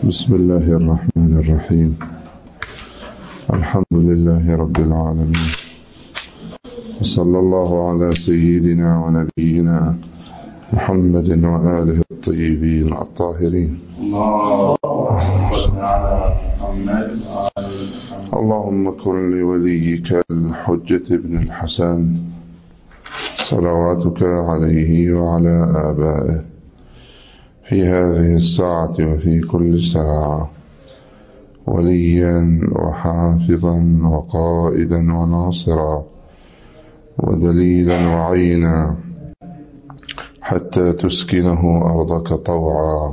بسم الله الرحمن الرحيم. الحمد لله رب العالمين، وصلى الله على سيدنا ونبينا محمد وآله الطيبين الطاهرين. اللهم كن لوليك الحجة ابن الحسن صلواتك عليه وعلى آبائه في هذه الساعة وفي كل ساعة وليا وحافظا وقائدا وناصرا ودليلا وعينا حتى تسكنه أرضك طوعا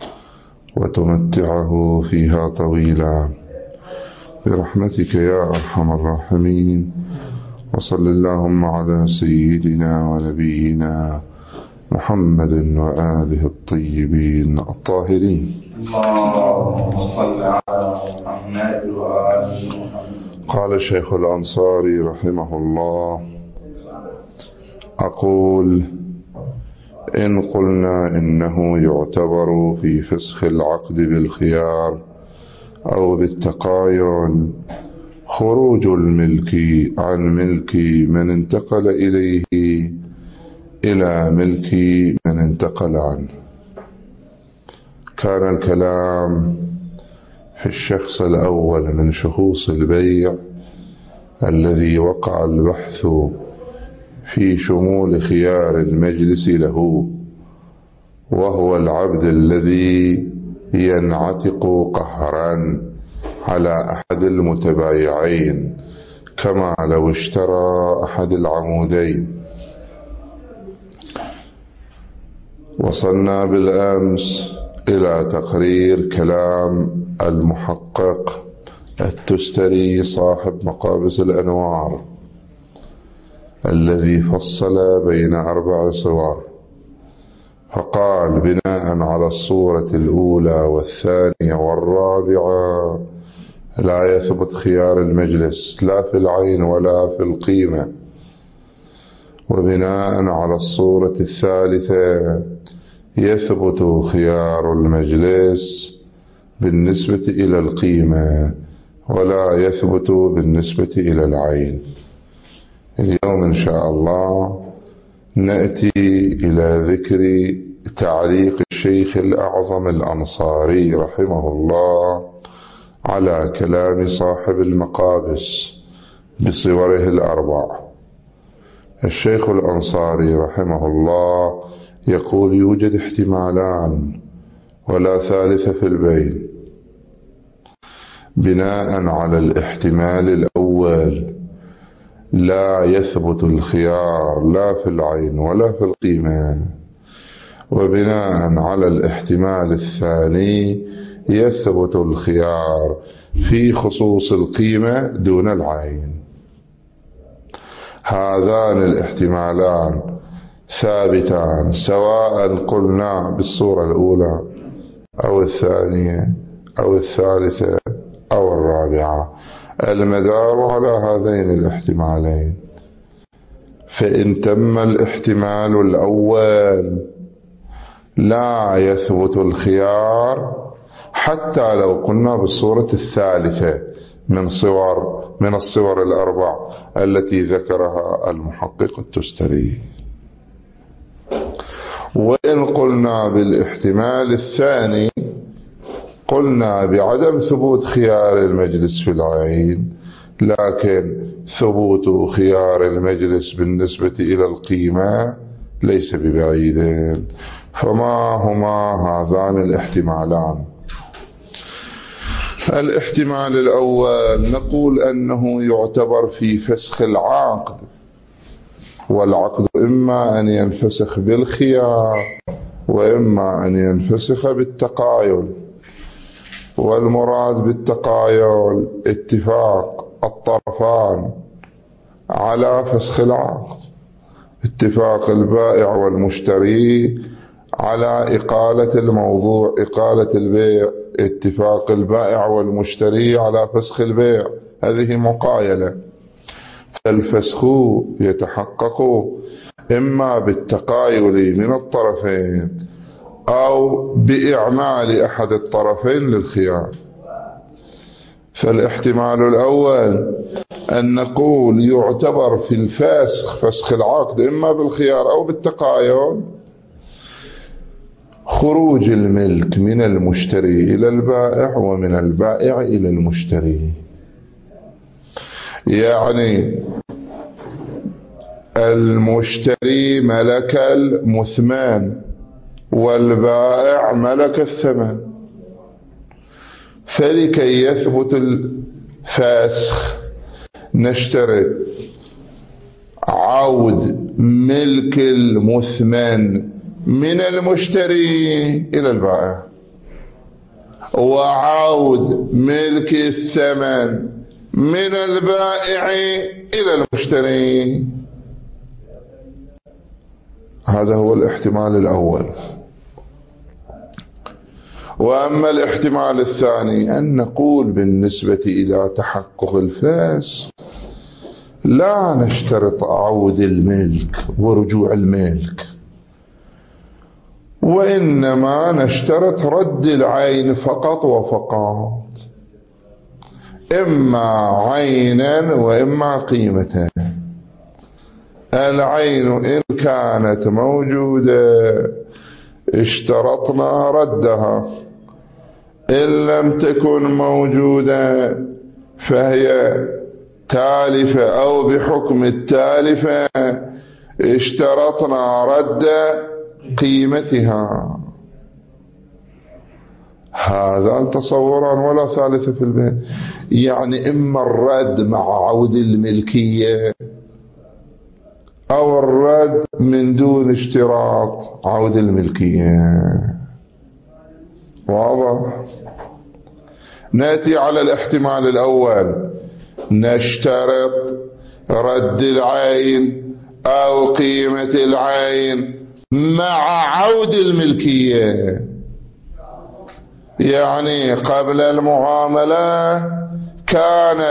وتمتعه فيها طويلا برحمتك يا أرحم الراحمين. وصل اللهم على سيدنا ونبينا محمد وآله الطيبين الطاهرين. اللهم صل على محمد وآل محمد. قال الشيخ الأنصاري رحمه الله: أقول إن قلنا إنه يعتبر في فسخ العقد بالخيار أو بالتقايل خروج الملك عن ملك من انتقل إليه إلى ملك من انتقل عنه، كان الكلام في الشخص الأول من شخوص البيع الذي وقع البحث في شمول خيار المجلس له، وهو العبد الذي ينعتق قهرا على أحد المتبايعين كما لو اشترى أحد العمودين. وصلنا بالأمس إلى تقرير كلام المحقق التستري صاحب مقابس الأنوار الذي فصل بين 4 صور، فقال: بناء على الصورة الأولى والثانية والرابعة لا يثبت خيار المجلس لا في العين ولا في القيمة، وبناء على الصورة الثالثة يثبت خيار المجلس بالنسبة إلى القيمة ولا يثبت بالنسبة إلى العين. اليوم إن شاء الله نأتي إلى ذكر تعليق الشيخ الأعظم الأنصاري رحمه الله على كلام صاحب المقابس بصوره 4. الشيخ الأنصاري رحمه الله يقول: يوجد احتمالان ولا ثالث في البين. بناء على الاحتمال الأول لا يثبت الخيار لا في العين ولا في القيمة، وبناء على الاحتمال الثاني يثبت الخيار في خصوص القيمة دون العين. هذان الاحتمالان ثابتان سواء قلنا بالصورة الأولى أو الثانية أو الثالثة أو الرابعة، المدار على هذين الاحتمالين. فإن تم الاحتمال الأول لا يثبت الخيار حتى لو قلنا بالصورة الثالثة من الصور 4 التي ذكرها المحقق التستري. وإن قلنا بالاحتمال الثاني قلنا بعدم ثبوت خيار المجلس في العين، لكن ثبوت خيار المجلس بالنسبة إلى القيمة ليس ببعيد. فما هما هذان الاحتمالان؟ الاحتمال الأول نقول أنه يعتبر في فسخ العقد، والعقد إما أن ينفسخ بالخيار وإما أن ينفسخ بالتقايل، والمراد بالتقايل اتفاق الطرفان على فسخ العقد، اتفاق البائع والمشتري على إقالة الموضوع، إقالة البيع، اتفاق البائع والمشتري على فسخ البيع، هذه مقايلة. فالفسخ يتحقق إما بالتقايل من الطرفين أو بإعمال أحد الطرفين للخيار. فالاحتمال الأول أن نقول يعتبر في الفسخ، فسخ العقد، إما بالخيار أو بالتقايض، خروج الملك من المشتري إلى البائع ومن البائع إلى المشتري. يعني المشتري ملك المثمان والبائع ملك الثمن، فلكي يثبت الفسخ نشترط عود ملك المثمن من المشتري إلى البائع، وعود ملك الثمن من البائع إلى المشتري. هذا هو الاحتمال الأول. وأما الاحتمال الثاني أن نقول بالنسبة إلى تحقق الفسخ لا نشترط عود الملك ورجوع الملك، وإنما نشترط رد العين فقط وفقط، إما عينا وإما قيمة. العين إن كانت موجودة اشترطنا ردها، إن لم تكن موجودة فهي تالفة أو بحكم التالفة اشترطنا رد قيمتها. هذا تصورا ولا ثالثة في البيت، يعني إما الرد مع عود الملكية أو الرد من دون اشتراط عود الملكية. واضح؟ نأتي على الاحتمال الأول، نشترط رد العين أو قيمة العين مع عود الملكية. يعني قبل المعاملة كان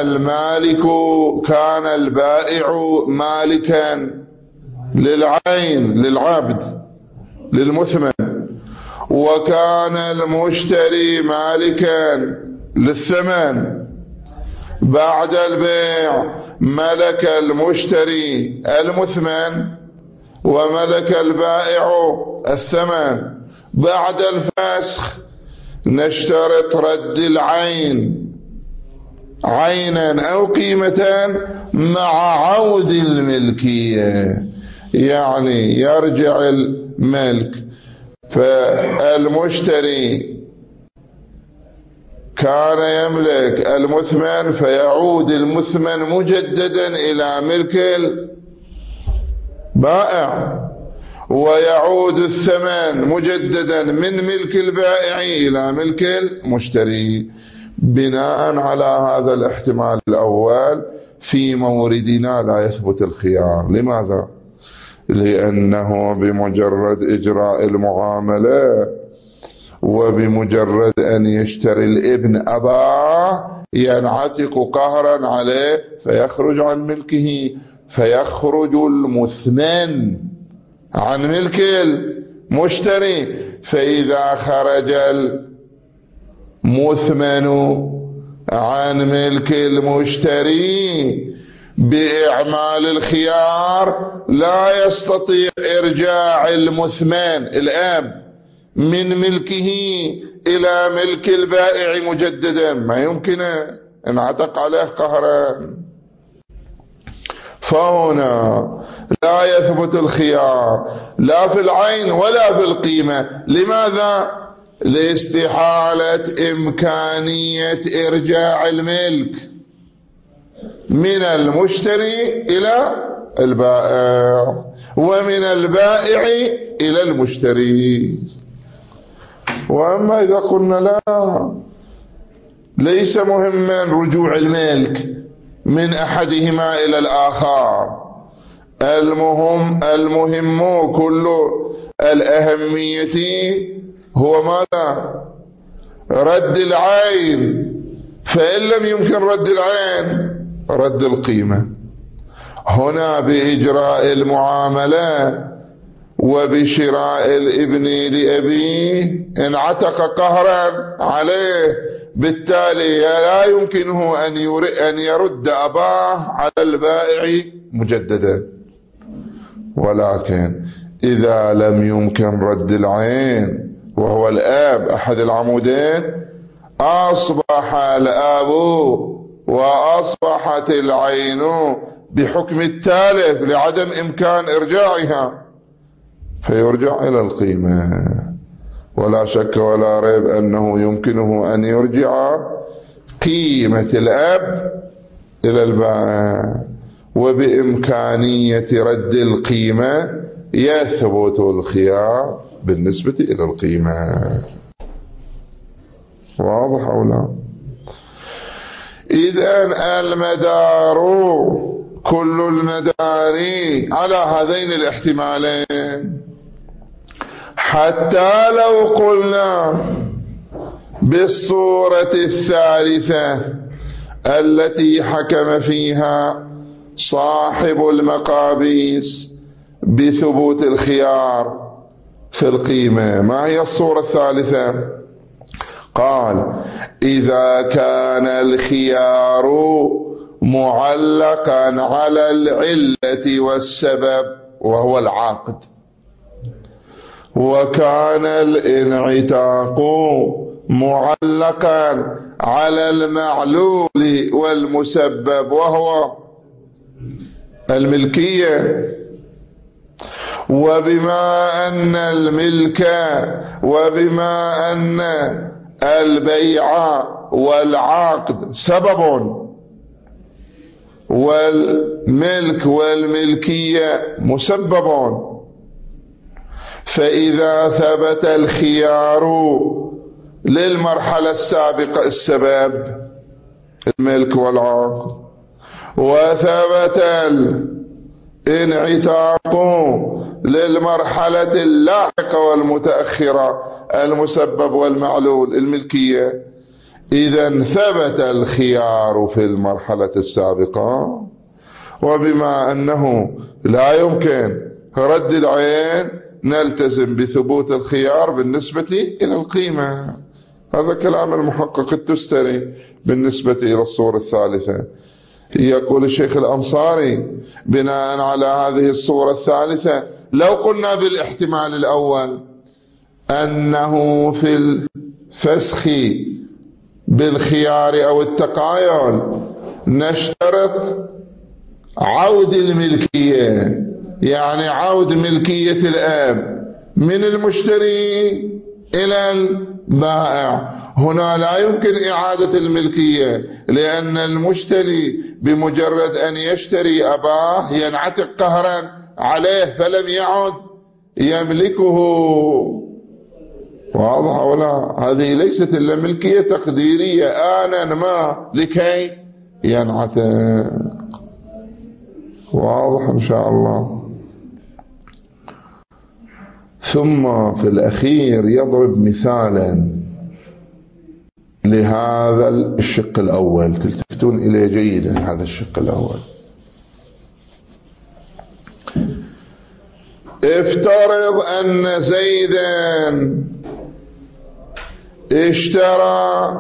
البائع مالكا للعين للعبد للمثمن، وكان المشتري مالكا للثمن. بعد البيع ملك المشتري المثمن وملك البائع الثمن. بعد الفسخ نشترط رد العين عينا أو قيمة مع عود الملكية، يعني يرجع الملك، فالمشتري كان يملك المثمن فيعود المثمن مجددا إلى ملك البائع، ويعود الثمن مجددا من ملك البائع إلى ملك المشتري. بناء على هذا الاحتمال الأول في موردنا لا يثبت الخيار. لماذا؟ لأنه بمجرد إجراء المعاملة وبمجرد أن يشتري الابن أباه ينعتق قهرا عليه فيخرج عن ملكه، فيخرج المثمن عن ملك المشتري. فإذا خرج المثمن عن ملك المشتري بإعمال الخيار لا يستطيع إرجاع المثمن الأب من ملكه إلى ملك البائع مجددا، ما يمكن أن عتق عليه قهرا. فهنا لا يثبت الخيار لا في العين ولا في القيمة. لماذا؟ لاستحالة إمكانية إرجاع الملك من المشتري إلى البائع ومن البائع إلى المشتري. وأما إذا قلنا لا، ليس مهما رجوع الملك من أحدهما إلى الآخر، المهم كل الأهمية هو ماذا؟ رد العين. فإن لم يمكن رد العين رد القيمة. هنا بإجراء المعاملة وبشراء الابن لأبيه إن عتق قهرا عليه، بالتالي لا يمكنه أن يرد أباه على البائع مجددا. ولكن إذا لم يمكن رد العين وهو الآب أحد العمودين، أصبح الآب وأصبحت العين بحكم التالف لعدم إمكان إرجاعها، فيرجع إلى القيمة. ولا شك ولا ريب أنه يمكنه أن يرجع قيمة الأب إلى البائع، وبإمكانية رد القيمة يثبت الخيار بالنسبة إلى القيمة. واضح أو لا؟ إذن المدار كل المدار على هذين الاحتمالين، حتى لو قلنا بالصورة الثالثة التي حكم فيها صاحب المقابيس بثبوت الخيار في القيمة. ما هي الصورة الثالثة؟ قال: إذا كان الخيار معلقا على العلة والسبب وهو العقد، وكان الانعتاق معلقا على المعلول والمسبب وهو الملكية، وبما أن الملك وبما أن البيع والعقد سبب، والملك والملكية مسبب، فإذا ثبت الخيار للمرحلة السابقة السبب الملك والعقد، وثبت الانعتاق للمرحلة اللاحقة والمتأخرة المسبب والمعلول الملكية، إذن ثبت الخيار في المرحلة السابقة. وبما أنه لا يمكن رد العين، نلتزم بثبوت الخيار بالنسبة إلى القيمة. هذا كلام المحقق التستري بالنسبة إلى الصورة الثالثة. يقول الشيخ الأنصاري بناء على هذه الصورة الثالثة: لو قلنا بالاحتمال الأول أنه في الفسخ بالخيار أو التقايل نشترط عود الملكية، يعني عود ملكية الأب من المشتري إلى البائع، هنا لا يمكن إعادة الملكية، لأن المشتري بمجرد أن يشتري أباه ينعتق قهرا عليه فلم يعد يملكه. واضح ولا؟ هذه ليست إلا ملكية تقديرية آنا ما لكي ينعتق. واضح إن شاء الله. ثم في الأخير يضرب مثالا لهذا الشق الأول، تلتفتون إليه جيدا. هذا الشق الأول: افترض أن زيدا اشترى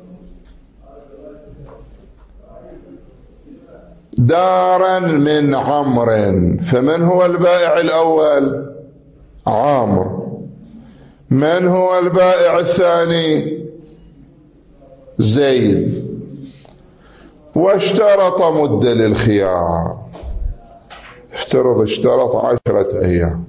دارا من عمرو، فمن هو البائع الأول؟ عمرو. من هو البائع الثاني؟ زيد. واشترط مدة للخيار، اشترط 10 أيام،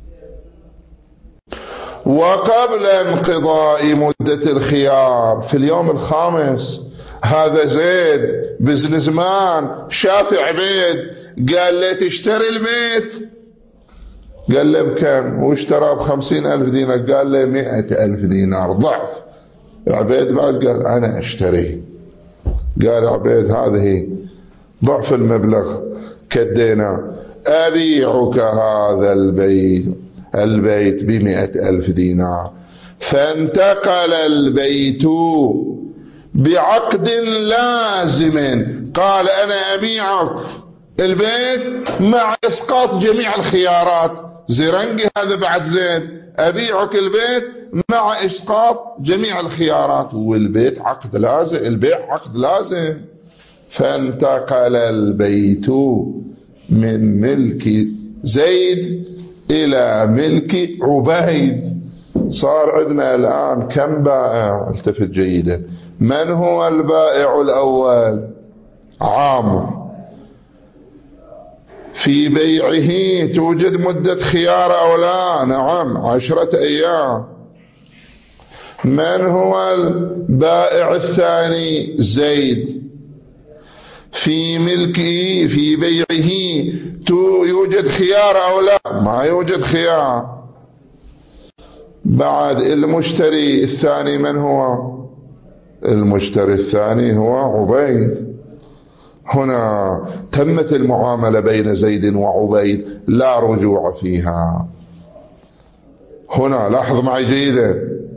وقبل انقضاء مدة الخيار في اليوم الخامس هذا زيد بزنسمان شاف عبيد قال له تشتري البيت، قال له بكم؟ واشترى ب50,000 دينار، قال له 100,000 دينار، ضعف. عبيد بعد قال أنا أشتري، قال عبيد هذه ضعف المبلغ كدينا، أبيعك هذا البيت ب100,000 دينار. فانتقل البيت بعقد لازم، قال أنا أبيعك البيت مع إسقاط جميع الخيارات، زرنجي هذا بعد زين، أبيعك البيت مع إسقاط جميع الخيارات، والبيت عقد لازم، البيع عقد لازم. فانتقل البيت من ملك زيد إلى ملك عبيد. صار عندنا الآن كم بائع؟ التفت جيدا. من هو البائع الأول؟ عامر. في بيعه توجد مدة خيار أو لا؟ نعم، 10 أيام. من هو البائع الثاني؟ زيد. في ملكه في بيعه يوجد خيار أو لا؟ ما يوجد خيار. بعد المشتري الثاني من هو؟ المشتري الثاني هو عبيد. هنا تمت المعاملة بين زيد وعبيد، لا رجوع فيها. هنا لاحظ معي جيدا،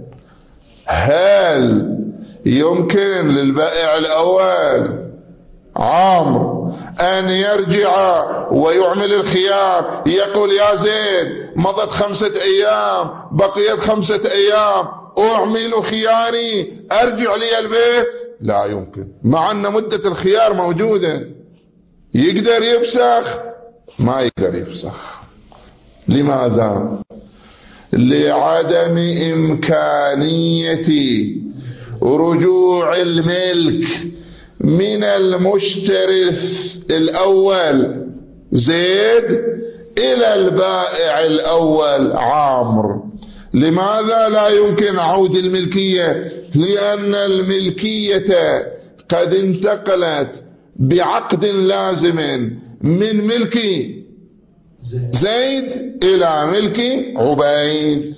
هل يمكن للبائع الأول عامر أن يرجع ويعمل الخيار، يقول يا زيد مضت 5 أيام، بقيت 5 أيام، أعمل خياري، أرجع لي البيت؟ لا يمكن، مع أن مدة الخيار موجودة. يقدر يفسخ؟ ما يقدر يفسخ. لماذا؟ لعدم إمكانية رجوع الملك من المشتري الأول زيد إلى البائع الأول عامر. لماذا لا يمكن عود الملكية؟ لأن الملكية قد انتقلت بعقد لازم من ملك زيد إلى ملك عبيد.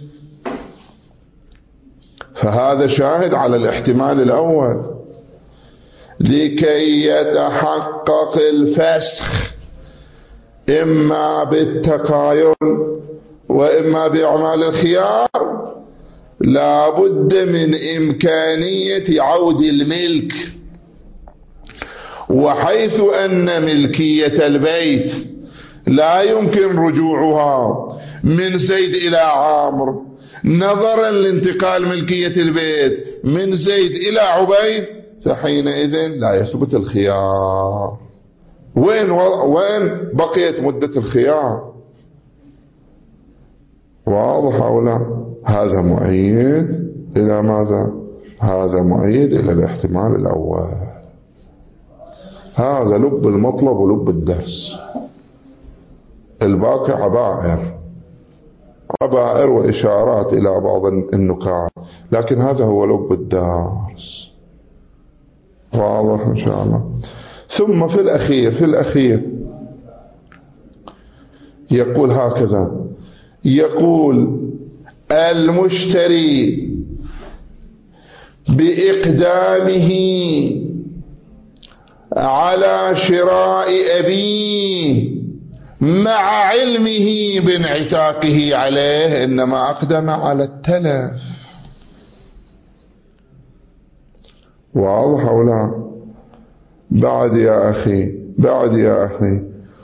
فهذا شاهد على الاحتمال الأول. لكي يتحقق الفسخ إما بالتقايل وإما بإعمال الخيار، لا بد من إمكانية عود الملك. وحيث أن ملكية البيت لا يمكن رجوعها من زيد إلى عامر، نظرا لانتقال ملكية البيت من زيد إلى عبيد، فحينئذ لا يثبت الخيار. وين بقيت مدة الخيار؟ واضح أو لا؟ هذا مؤيد إلى ماذا؟ هذا مؤيد إلى الاحتمال الأول. هذا لب المطلب ولب الدرس. الباقي عبائر وإشارات إلى بعض النكات، لكن هذا هو لب الدرس. واضح إن شاء الله. ثم في الأخير يقول هكذا، يقول المشتري بإقدامه على شراء أبيه مع علمه بانعتاقه عليه، إنما أقدم على التلف. واضح أو لا؟ بعد يا أخي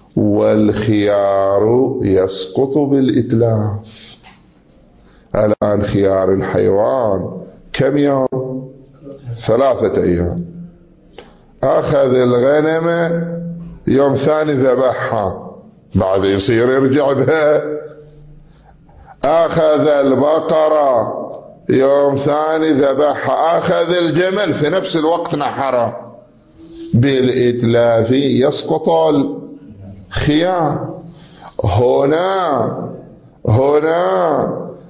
والخيار يسقط بالإتلاف. الآن خيار الحيوان كم يوم؟ 3 أيام. أخذ الغنم يوم ثاني ذبحها، بعد يصير يرجع بها. أخذ البقرة يوم ثاني ذبحها. أخذ الجمل في نفس الوقت نحره. بالإتلاف يسقط الخيار. هنا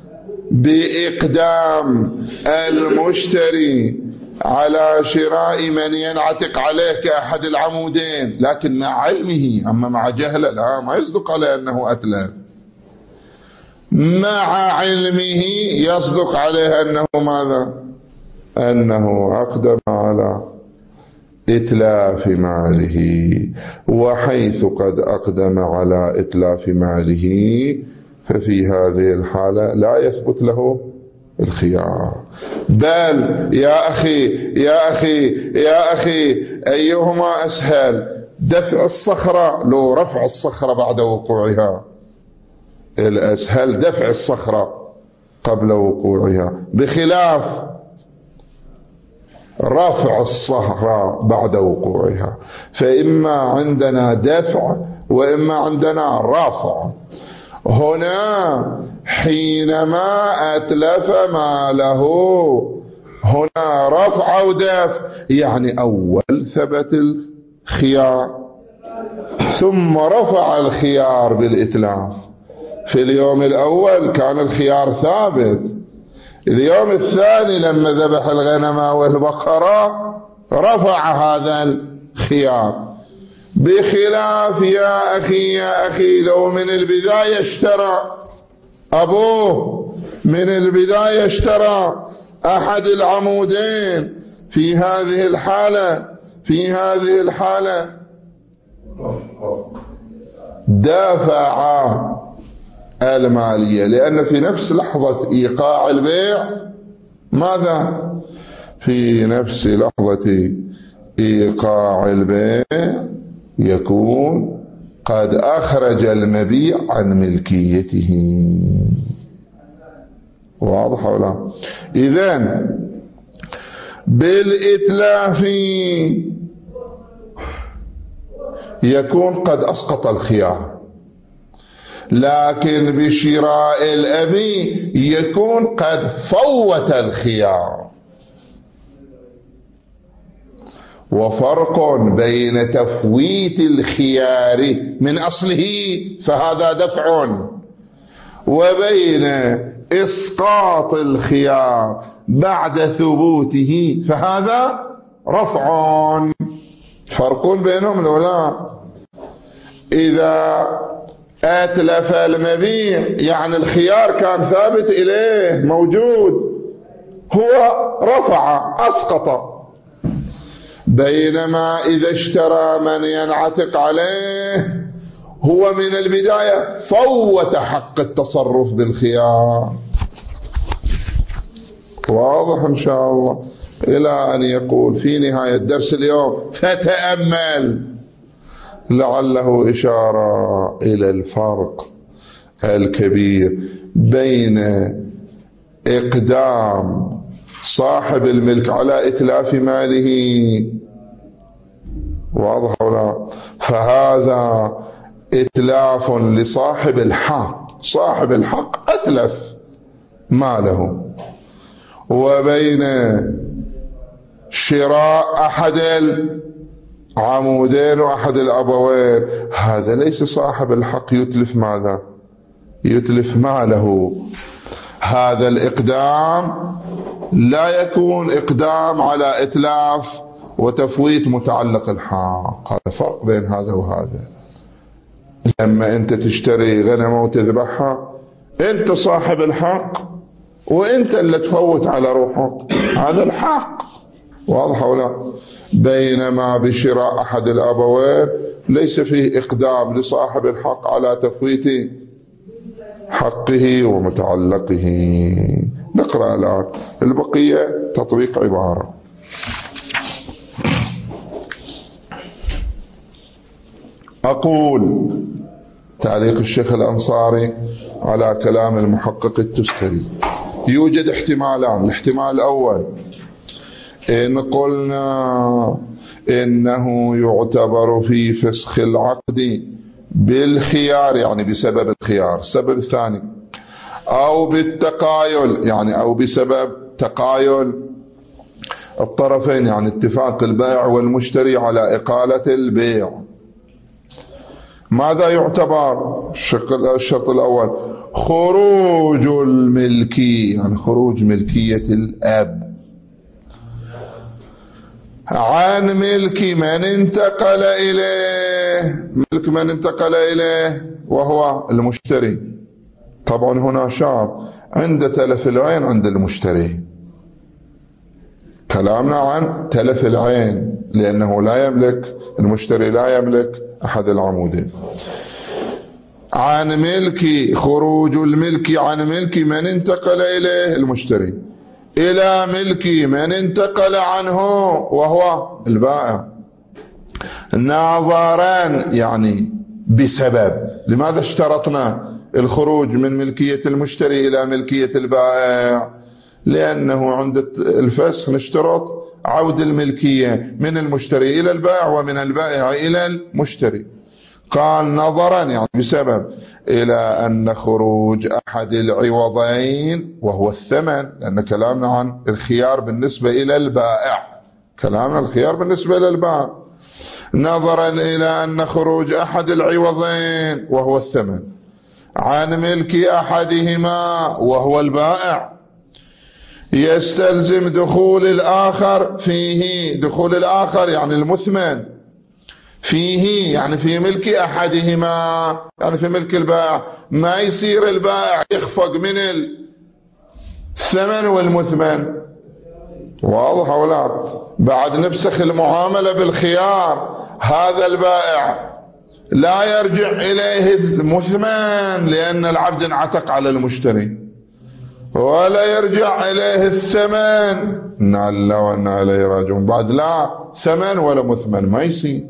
بإقدام المشتري على شراء من ينعتق عليه كأحد العمودين، لكن مع علمه. أما مع جهله لا، ما يصدق عليه أنه أتلف. مع علمه يصدق عليه أنه ماذا؟ أنه أقدم على إتلاف ماله. وحيث قد أقدم على إتلاف ماله، ففي هذه الحالة لا يثبت له الخيار. بل يا أخي أيهما أسهل؟ دفع الصخرة لو رفع الصخرة بعد وقوعها؟ الأسهل دفع الصخرة قبل وقوعها، بخلاف رفع الصخرة بعد وقوعها. فإما عندنا دفع وإما عندنا رفع. هنا حينما أتلف ماله هنا رفع ودفع، يعني أول ثبت الخيار ثم رفع الخيار بالإتلاف. في اليوم الأول كان الخيار ثابت، اليوم الثاني لما ذبح الغنم والبقرة رفع هذا الخيار. بخلاف يا أخي لو من البداية اشترى أبوه، من البداية اشترى أحد العمودين، في هذه الحالة دافع المالية، لأن في نفس لحظة إيقاع البيع ماذا؟ في نفس لحظة إيقاع البيع يكون قد أخرج المبيع عن ملكيته. واضح ولا؟ إذن بالإتلاف يكون قد أسقط الخيار، لكن بشراء الأبي يكون قد فوت الخيار. وفرق بين تفويت الخيار من أصله فهذا دفع، وبين إسقاط الخيار بعد ثبوته فهذا رفع. فرق بينهم ولا؟ إذا أتلف المبيع يعني الخيار كان ثابت إليه موجود، هو رفع أسقط. بينما إذا اشترى من ينعتق عليه هو من البداية فوت حق التصرف بالخيار. واضح إن شاء الله؟ إلى أن يقول في نهاية درس اليوم فتأمل، لعله إشارة إلى الفرق الكبير بين إقدام صاحب الملك على إتلاف ماله، واضح ولا؟ فهذا إتلاف لصاحب الحق، صاحب الحق أتلف ماله، وبين شراء أحد العمودين وأحد الأبوين هذا ليس صاحب الحق يتلف ماذا؟ يتلف ماله. هذا الإقدام لا يكون إقدام على إتلاف وتفويت متعلق الحق، هذا فرق بين هذا وهذا. لما أنت تشتري غنمة وتذبحها أنت صاحب الحق وأنت اللي تفوت على روحك، هذا الحق، واضح ولا؟ بينما بشراء أحد الأبوين ليس فيه إقدام لصاحب الحق على تفويت حقه ومتعلقه. نقرأ الآن البقية تطبيق عبارة. أقول تعليق الشيخ الأنصاري على كلام المحقق التستري: يوجد احتمالان. الاحتمال الأول إن قلنا إنه يعتبر في فسخ العقد بالخيار يعني بسبب الخيار، السبب الثاني أو بالتقايل يعني أو بسبب تقايل الطرفين يعني اتفاق البائع والمشتري على إقالة البيع. ماذا يعتبر؟ الشرط الأول خروج الملكية يعني خروج ملكية الأب عن ملك من انتقل إليه، ملك من انتقل إليه وهو المشتري. طبعا هنا شرط عند تلف العين عند المشتري، كلامنا عن تلف العين لأنه لا يملك المشتري لا يملك أحد العمودين. عن ملك خروج الملك عن ملك من انتقل إليه المشتري إلى ملك من انتقل عنه وهو البائع، ناظرا يعني بسبب. لماذا اشترطنا الخروج من ملكية المشتري إلى ملكية البائع؟ لأنه عند الفسخ نشترط عود الملكية من المشتري إلى البائع ومن البائع إلى المشتري. قال نظرا يعني بسبب إلى أن خروج أحد العوضين وهو الثمن، لأن كلامنا عن الخيار بالنسبة إلى البائع، كلامنا الخيار بالنسبة إلى البائع، نظرا إلى أن خروج أحد العوضين وهو الثمن عن ملك أحدهما وهو البائع يستلزم دخول الآخر فيه، دخول الآخر يعني المثمن فيه يعني في ملك أحدهما يعني في ملك البائع. ما يصير البائع يخفق من الثمن والمثمن، واضح ولا؟ بعد نفسخ المعاملة بالخيار، هذا البائع لا يرجع إليه المثمن لأن العبد انعتق على المشتري، ولا يرجع إليه الثمن، إنا لله وإنا إليه راجعون، بعد لا ثمن ولا مثمن ما يصير.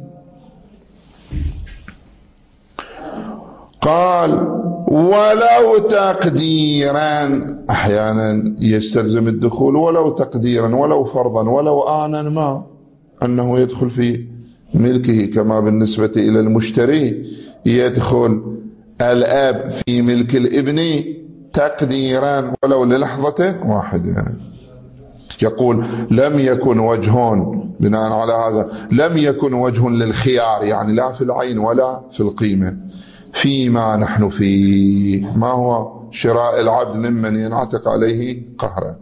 قال ولو تقديرا، أحيانا يستلزم الدخول ولو تقديرا ولو فرضا ولو آنا ما أنه يدخل في ملكه، كما بالنسبة إلى المشتري يدخل الأب في ملك الابن تقديرا ولو للحظة واحدة. يقول لم يكن وجه، بناء على هذا لم يكن وجه للخيار، يعني لا في العين ولا في القيمة، فيما نحن فيه. ما هو شراء العبد ممن ينعتق عليه قهرا.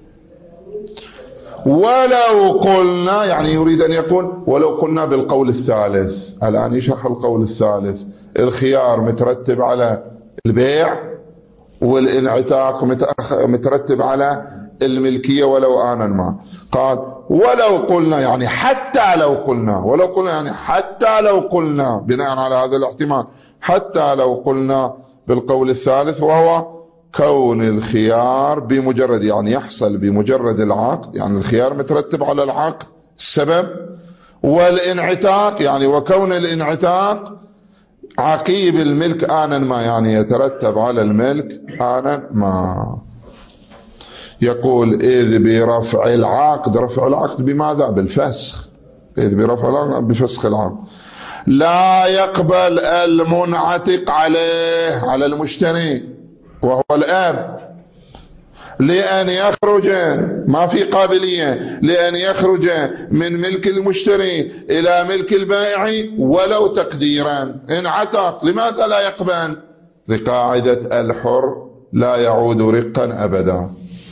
ولو قلنا، يعني يريد أن يقول ولو قلنا بالقول الثالث، الآن يشرح القول الثالث، الخيار مترتب على البيع والانعتاق مترتب على الملكية ولو آنا ما. قال ولو قلنا يعني حتى لو قلنا، ولو قلنا يعني حتى لو قلنا، بناء على هذا الاحتمال حتى لو قلنا بالقول الثالث، وهو كون الخيار بمجرد، يعني يحصل بمجرد العقد، يعني الخيار مترتب على العقد السبب، والانعتاق يعني وكون الانعتاق عقيب الملك آنا ما، يعني يترتب على الملك آنا ما. يقول إذ برفع العقد، رفع العقد بماذا؟ بالفسخ، إذ برفع العقد بفسخ العقد لا يقبل المنعتق عليه على المشتري وهو الأب لأن يخرج، ما في قابلية لأن يخرج من ملك المشتري إلى ملك البائع ولو تقديرا انعتق. لماذا لا يقبل؟ لقاعدة الحر لا يعود رقا أبدا،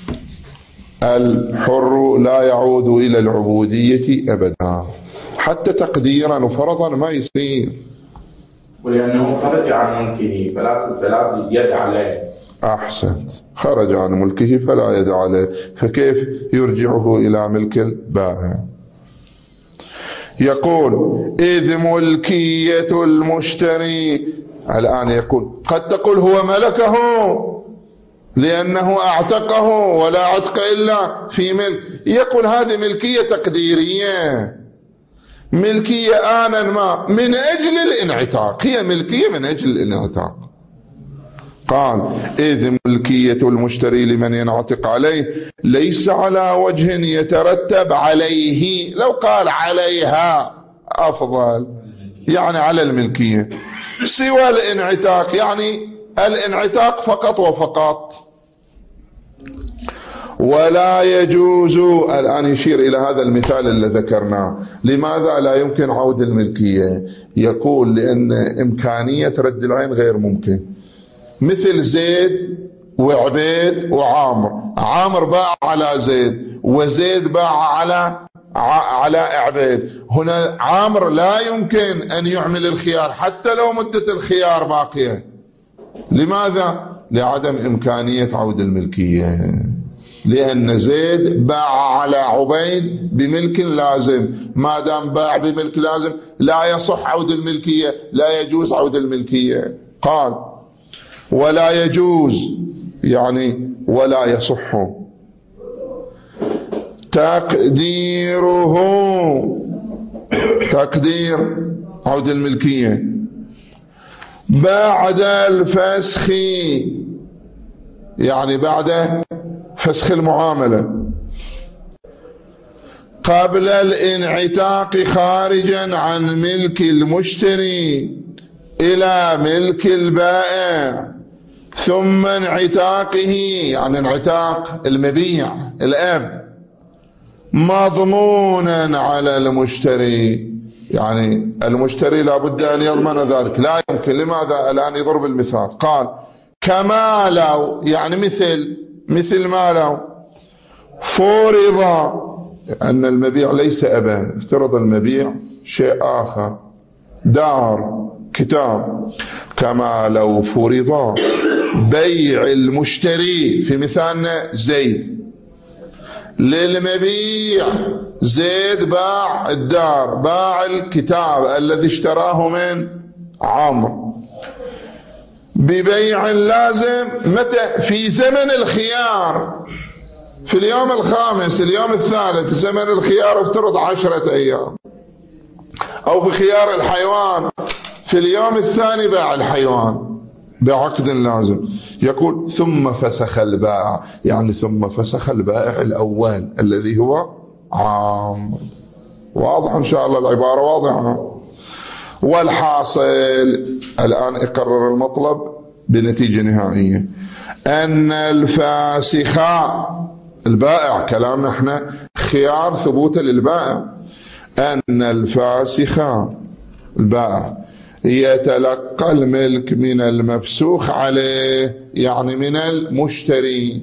الحر لا يعود إلى العبودية أبدا، حتى تقديرا وفرضا ما يصير، ولأنه خرج عن ملكه فلا يد عليه. أحسنت، خرج عن ملكه فلا يد عليه، فكيف يرجعه إلى ملك البائع؟ يقول إذ ملكية المشتري، الآن يقول قد تقول هو ملكه لأنه أعتقه ولا عتق إلا في ملك، يقول هذه ملكية تقديرية، ملكية آنا ما من أجل الانعتاق، هي ملكية من أجل الانعتاق. قال إذ ملكية المشتري لمن ينعتق عليه ليس على وجه يترتب عليه، لو قال عليها أفضل يعني على الملكية، سوى الانعتاق يعني الانعتاق فقط وفقط. ولا يجوز، الآن يشير إلى هذا المثال اللي ذكرناه، لماذا لا يمكن عود الملكية؟ يقول لأن إمكانية رد العين غير ممكن، مثل زيد وعبيد وعامر، عامر باع على زيد وزيد باع على عبيد، هنا عامر لا يمكن أن يعمل الخيار حتى لو مدة الخيار باقية. لماذا؟ لعدم إمكانية عود الملكية، لأن زيد باع على عبيد بملك لازم، ما دام باع بملك لازم لا يصح عود الملكية، لا يجوز عود الملكية. قال ولا يجوز يعني ولا يصح تقديره، تقدير عود الملكية بعد الفسخ، يعني بعد فسخ المعاملة، قبل الانعتاق خارجا عن ملك المشتري إلى ملك البائع، ثم انعتاقه، يعني انعتاق المبيع الأب، مضمونا على المشتري، يعني المشتري لا بد أن يضمن ذلك، لا يمكن. لماذا؟ الآن يضرب المثال، قال كما لو، يعني مثل ما لو فرض أن المبيع ليس أبا، افترض المبيع شيء آخر، دار، كتاب، كما لو فرض بيع المشتري في مثالنا زيد للمبيع، زيد باع الدار، باع الكتاب الذي اشتراه من عمرو ببيع لازم، متى؟ في زمن الخيار، في اليوم الخامس، اليوم الثالث، زمن الخيار افترض 10 أيام، أو في خيار الحيوان في اليوم الثاني باع الحيوان بعقد لازم. يقول ثم فسخ البائع، يعني ثم فسخ البائع الأول الذي هو عام. واضح إن شاء الله العبارة واضحة. والحاصل الآن اقرر المطلب بنتيجة نهائية، أن الفاسخ البائع، كلامنا احنا خيار ثبوت للبائع، أن الفاسخ البائع يتلقى الملك من المفسوخ عليه، يعني من المشتري.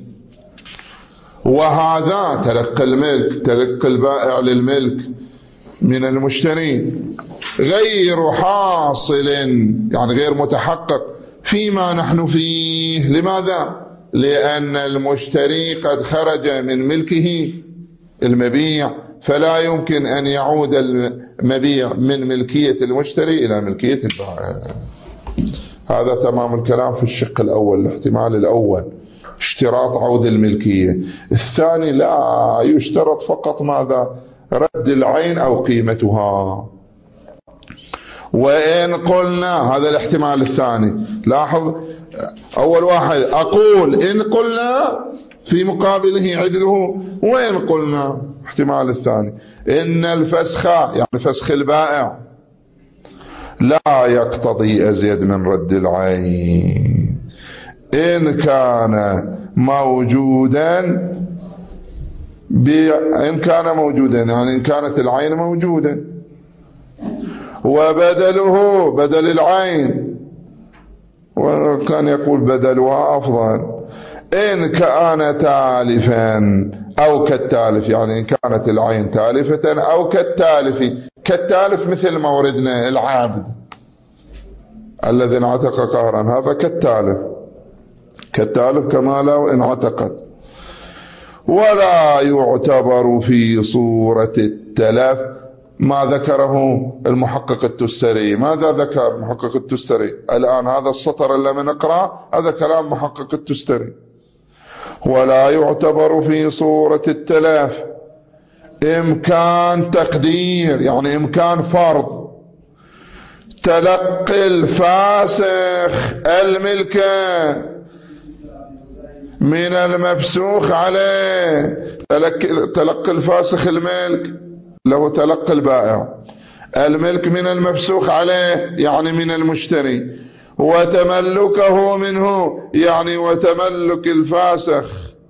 وهذا تلقى الملك، تلقى البائع للملك من المشتري غير حاصل، يعني غير متحقق فيما نحن فيه. لماذا؟ لأن المشتري قد خرج من ملكه المبيع، فلا يمكن أن يعود المبيع من ملكية المشتري إلى ملكية البائع. هذا تمام الكلام في الشق الأول، الاحتمال الأول، اشتراط عود الملكية. الثاني لا يشترط فقط ماذا؟ رد العين أو قيمتها. وإن قلنا، هذا الاحتمال الثاني، لاحظ أول واحد أقول إن قلنا في مقابله عدله، وإن قلنا احتمال الثاني إن الفسخ، يعني فسخ البائع، لا يقتضي أزيد من رد العين إن كان موجودا، إن كان موجودا، يعني إن كانت العين موجودة، وبدله بدل العين، وكان يقول بدلها أفضل، إن كان تالفا أو كالتالف، يعني إن كانت العين تالفة أو كالتالف. كالتالف مثل ما وردنا العابد الذي انعتق قهرا، هذا كالتالف، كالتالف كما لو انعتقت. ولا يعتبر في صورة التلف ما ذكره المحقق التستري. ماذا ذكر محقق التستري؟ الآن هذا السطر اللي من نقرأ هذا كلام محقق التستري. ولا يعتبر في صورة التلف إمكان تقدير، يعني إمكان فرض تلقي الفاسخ الملكة من المفسوخ عليه. تلقي الفاسخ الملك لو تلقي البائع الملك من المفسوخ عليه، يعني من المشتري، وتملكه منه، يعني وتملك الفاسخ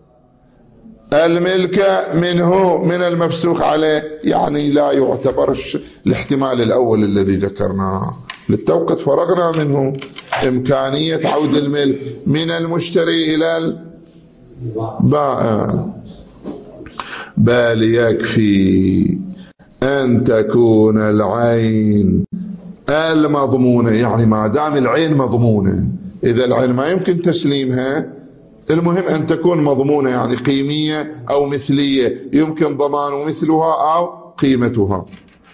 الملك منه من المفسوخ عليه، يعني لا يعتبر الاحتمال الأول الذي ذكرناه. للتوقت فرغنا منه إمكانية عود الملك من المشتري إلى البائع. بل يكفي أن تكون العين المضمونة، يعني ما دام العين مضمونة، إذا العين ما يمكن تسليمها، المهم أن تكون مضمونة، يعني قيمية أو مثلية، يمكن ضمان مثلها أو قيمتها.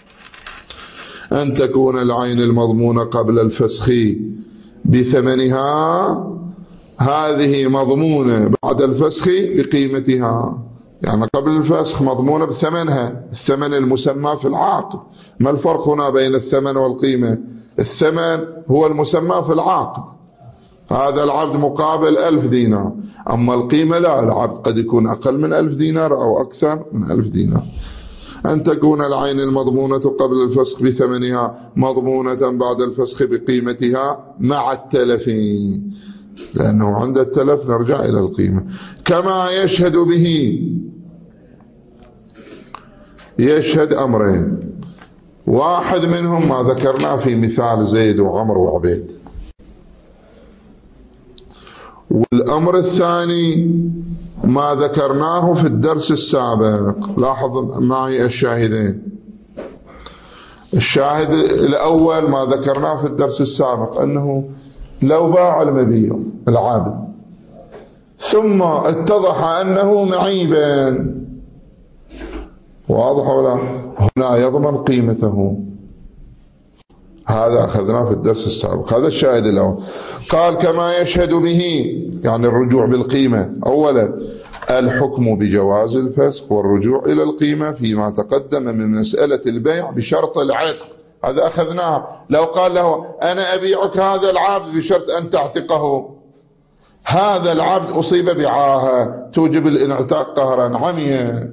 أن تكون العين المضمونة قبل الفسخ بثمنها، هذه مضمونة بعد الفسخ بقيمتها، يعني قبل الفسخ مضمونة بثمنها، الثمن المسمى في العقد. ما الفرق هنا بين الثمن والقيمة؟ الثمن هو المسمى في العقد، هذا العبد مقابل 1000 دينار. أما القيمة لا، العبد قد يكون أقل من 1000 دينار أو أكثر من 1000 دينار. أن تكون العين المضمونة قبل الفسخ بثمنها مضمونة بعد الفسخ بقيمتها مع التلف، لأنه عند التلف نرجع إلى القيمة. كما يشهد به، يشهد أمرين، واحد منهم ما ذكرناه في مثال زيد وعمر وعبيد، والأمر الثاني ما ذكرناه في الدرس السابق. لاحظ معي الشاهدين. الشاهد الأول ما ذكرناه في الدرس السابق، أنه لو باع المبيع العابد ثم اتضح أنه معيبا، واضح ولا؟ هنا يضمن قيمته. هذا أخذناه في الدرس السابق. هذا الشاهد الأول. قال كما يشهد به، يعني الرجوع بالقيمة. أولا الحكم بجواز الفسخ والرجوع إلى القيمة فيما تقدم من مسألة البيع بشرط العتق، هذا أخذناه. لو قال له أنا أبيعك هذا العبد بشرط أن تعتقه، هذا العبد أصيب بعاهة توجب الانعتاق قهرا عميا،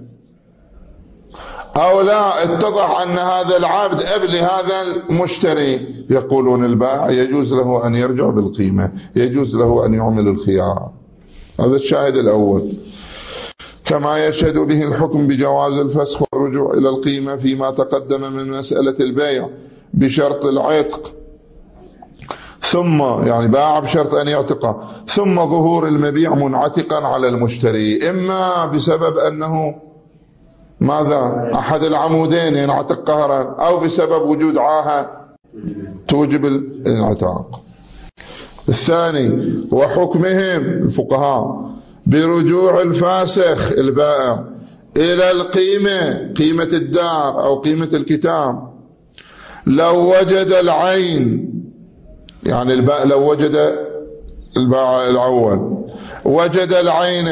أو لا اتضح أن هذا العبد أب لهذا المشتري، يقولون البائع يجوز له أن يرجع بالقيمة، يجوز له أن يعمل الخيار. هذا الشاهد الأول. كما يشهد به الحكم بجواز الفسخ والرجوع إلى القيمة فيما تقدم من مسألة البيع بشرط العتق، ثم يعني باع بشرط أن يعتقه، ثم ظهور المبيع منعتقا على المشتري، إما بسبب أنه ماذا أحد العمودين ينعتق قهرا، أو بسبب وجود عاهة توجب الانعتاق. الثاني وحكمهم الفقهاء برجوع الفاسخ البائع إلى القيمة، قيمة الدار أو قيمة الكتاب، لو وجد العين، يعني البائع لو وجد البائع الأول وجد العين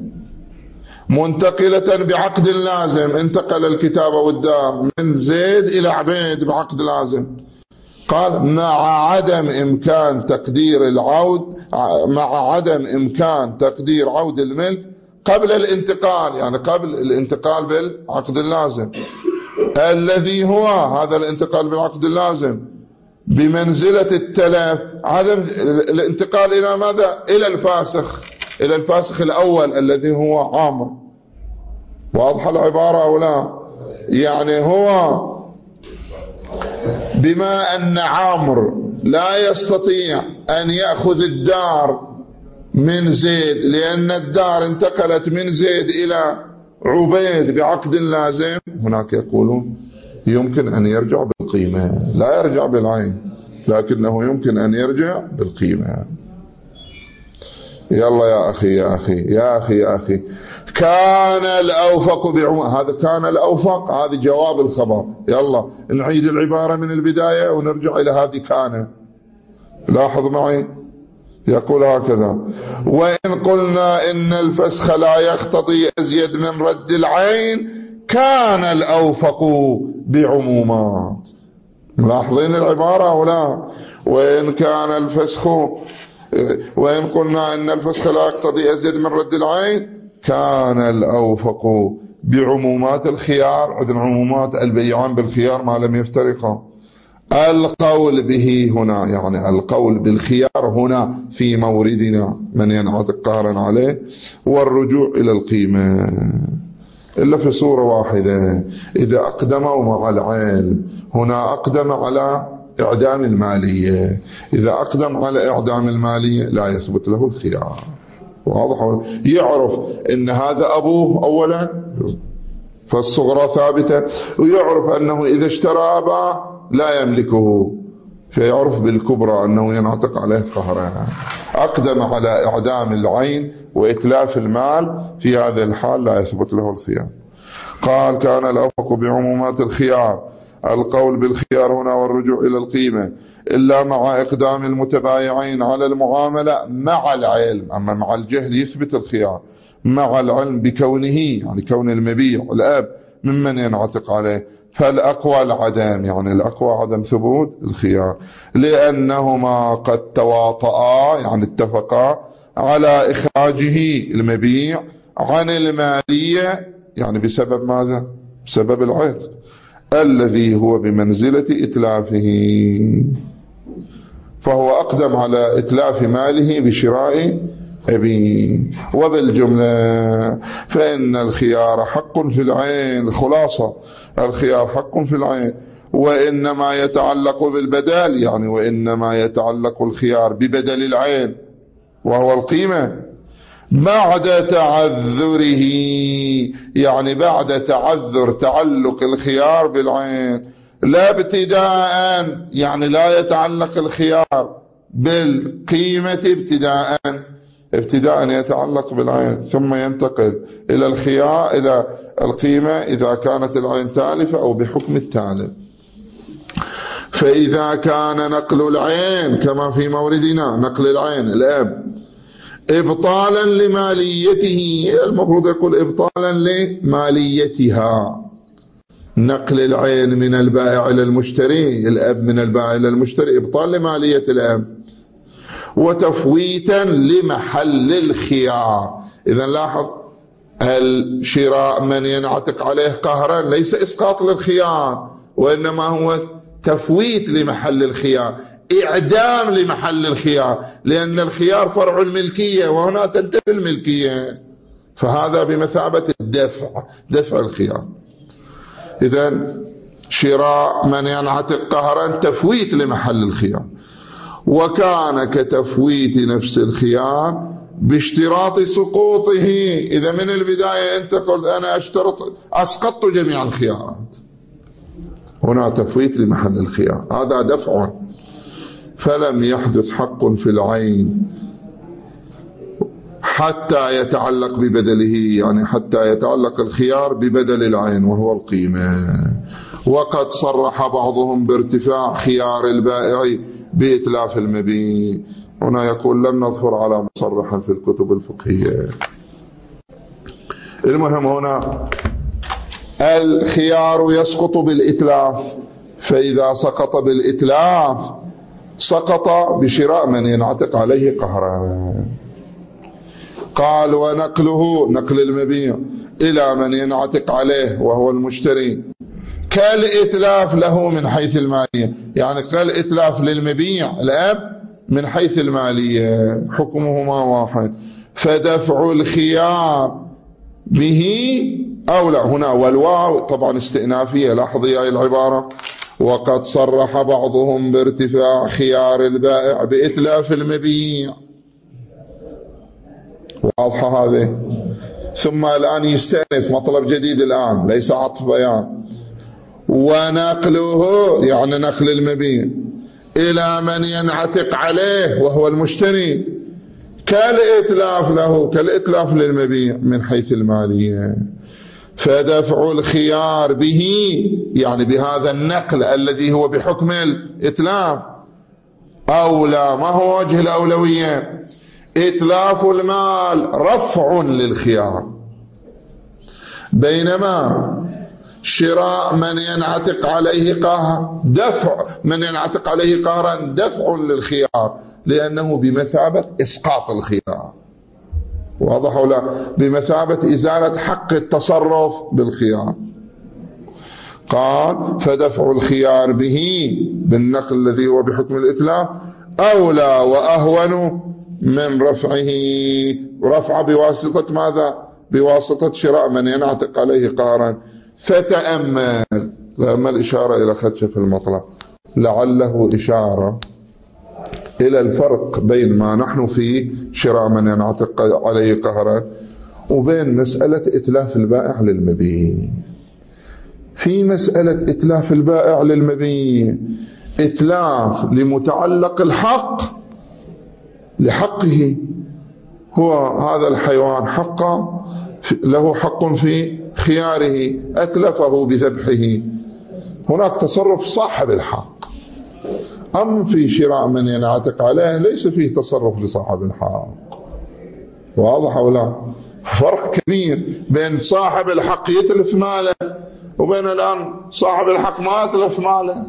منتقلة بعقد لازم، انتقل الكتاب والدار من زيد إلى عبيد بعقد لازم، قال مع عدم إمكان تقدير العود، مع عدم إمكان تقدير عود الملك قبل الانتقال، يعني قبل الانتقال بالعقد اللازم، الذي هو هذا الانتقال بالعقد اللازم بمنزلة التلف، عدم الانتقال إلى ماذا؟ إلى الفاسخ، إلى الفاسخ الأول الذي هو عامر. واضح العبارة أو لا؟ يعني هو بما أن عامر لا يستطيع أن يأخذ الدار من زيد، لأن الدار انتقلت من زيد إلى عبيد بعقد لازم، هناك يقولون يمكن أن يرجع بالقيمة، لا يرجع بالعين، لكنه يمكن أن يرجع بالقيمة. يلا يا أخي يا أخي يا أخي يا أخي، كان الأوفق هذا كان الأوفق، هذا جواب الخبر. يلا نعيد العبارة من البداية ونرجع إلى هذه كان. لاحظ معي، يقول هكذا: وإن قلنا إن الفسخ لا يقتضي أزيد من رد العين كان الأوفق بعمومات. ملاحظين العبارة ولا؟ وإن كان الفسخ، وإن قلنا إن الفسخ لا يقتضي أزيد من رد العين كان الأوفق بعمومات الخيار. عندنا عمومات البيعان بالخيار ما لم يفترقا. القول به هنا يعني القول بالخيار هنا في موردنا من ينعتق قهرا عليه، والرجوع إلى القيمة إلا في صورة واحدة، إذا أقدموا مع العلم. هنا أقدم على إعدام المالية، إذا أقدم على إعدام المالية لا يثبت له الخيار. واضح؟ يعرف إن هذا أبوه أولا فالصغرى ثابتة، ويعرف أنه إذا اشترى أباه لا يملكه، فيعرف بالكبرى أنه ينعتق عليه قهرا. أقدم على إعدام العين وإتلاف المال، في هذا الحال لا يثبت له الخيار. قال كان الأوفق بعمومات الخيار، القول بالخيار هنا والرجوع إلى القيمة، إلا مع إقدام المتبايعين على المعاملة مع العلم. أما مع الجهل يثبت الخيار، مع العلم بكونه يعني كون المبيع الأب ممن ينعتق عليه، فالأقوى العدم، يعني الأقوى عدم ثبوت الخيار، لأنهما قد تواطئا يعني اتفقا على إخراجه المبيع عن المالية، يعني بسبب ماذا؟ بسبب العتق الذي هو بمنزلة إتلافه، فهو أقدم على إتلاف ماله بشراء أبيه. وبالجملة فإن الخيار حق في العين، الخلاصة الخيار حق في العين، وإنما يتعلق بالبدل، يعني وإنما يتعلق الخيار ببدل العين وهو القيمة بعد تعذره، يعني بعد تعذر تعلق الخيار بالعين، لا ابتداء، يعني لا يتعلق الخيار بالقيمة ابتداء يتعلق بالعين ثم ينتقل إلى الخيار إلى القيمة إذا كانت العين تالفة أو بحكم التالف. فإذا كان نقل العين كما في موردنا نقل العين الأب إبطالا لماليته، المفروض يقول إبطالا لماليتها، نقل العين من البائع إلى المشتري، الأب من البائع إلى المشتري إبطال لمالية الأب، وتفويتا لمحل الخيار. إذا لاحظ الشراء من ينعتق عليه قهرا ليس إسقاط للخيار، وإنما هو تفويت لمحل الخيار، إعدام لمحل الخيار، لأن الخيار فرع الملكية وهنا تنتفي الملكية، فهذا بمثابة دفع الخيار. إذن شراء من ينعتق قهرا تفويت لمحل الخيار، وكان كتفويت نفس الخيار باشتراط سقوطه. إذا من البداية أنت قلت أنا أسقطت جميع الخيارات، هنا تفويت لمحل الخيار، هذا دفع، فلم يحدث حق في العين حتى يتعلق ببدله، يعني حتى يتعلق الخيار ببدل العين وهو القيمة. وقد صرح بعضهم بارتفاع خيار البائع بإتلاف المبيع. هنا يقول لم نظهر على مصرحا في الكتب الفقهية. المهم هنا الخيار يسقط بالإتلاف، فإذا سقط بالإتلاف سقط بشراء من ينعتق عليه قهرا. قال ونقله نقل المبيع إلى من ينعتق عليه وهو المشتري كالإتلاف له من حيث المالية، يعني كالإتلاف للمبيع الأب من حيث المالية، حكمهما واحد. فدفع الخيار به أولى. هنا والواو طبعا استئنافية، لاحظي هذه العبارة، وقد صرح بعضهم بارتفاع خيار البائع بإتلاف المبيع، واضحة هذه. ثم الآن يستأنف مطلب جديد الآن ليس عطف بيان. ونقله يعني نقل المبيع إلى من ينعتق عليه وهو المشتري كالإتلاف له، كالإتلاف للمبيع من حيث المالية. فدفع الخيار به يعني بهذا النقل الذي هو بحكم الإتلاف أولى. ما هو وجه الأولوية؟ إتلاف المال رفع للخيار، بينما شراء من ينعتق عليه قهر دفع من ينعتق عليه قهرا دفع للخيار، لأنه بمثابة إسقاط الخيار، واضح ولا؟ بمثابة إزالة حق التصرف بالخيار. قال فدفع الخيار به بالنقل الذي هو بحكم الإتلاف أولى وأهون من رفع بواسطة ماذا؟ بواسطة شراء من ينعتق عليه قهرا. فتأمل إشارة إلى خدشة في المطلب، لعله إشارة إلى الفرق بين ما نحن فيه شراء من ينعتق عليه قهرا وبين مسألة إتلاف البائع للمبيع. في مسألة إتلاف البائع للمبيع إتلاف لمتعلق الحق لحقه، هو هذا الحيوان حقا له حق في خياره أتلفه بذبحه، هناك تصرف صاحب الحق. أم في شراء من ينعتق عليه ليس فيه تصرف لصاحب الحق، واضح ولا؟ فرق كبير بين صاحب الحق يتلف ماله وبين الآن صاحب الحق ما أتلف ماله.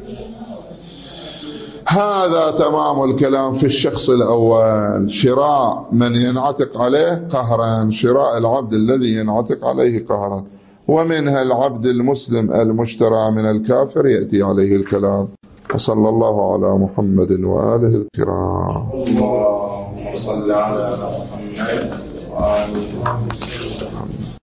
هذا تمام الكلام في الشخص الأول، شراء من ينعتق عليه قهرا، شراء العبد الذي ينعتق عليه قهرا. ومنها العبد المسلم المشترى من الكافر يأتي عليه الكلام. وصلى الله على محمد وآله الكرام. اللهم صل على محمد وآله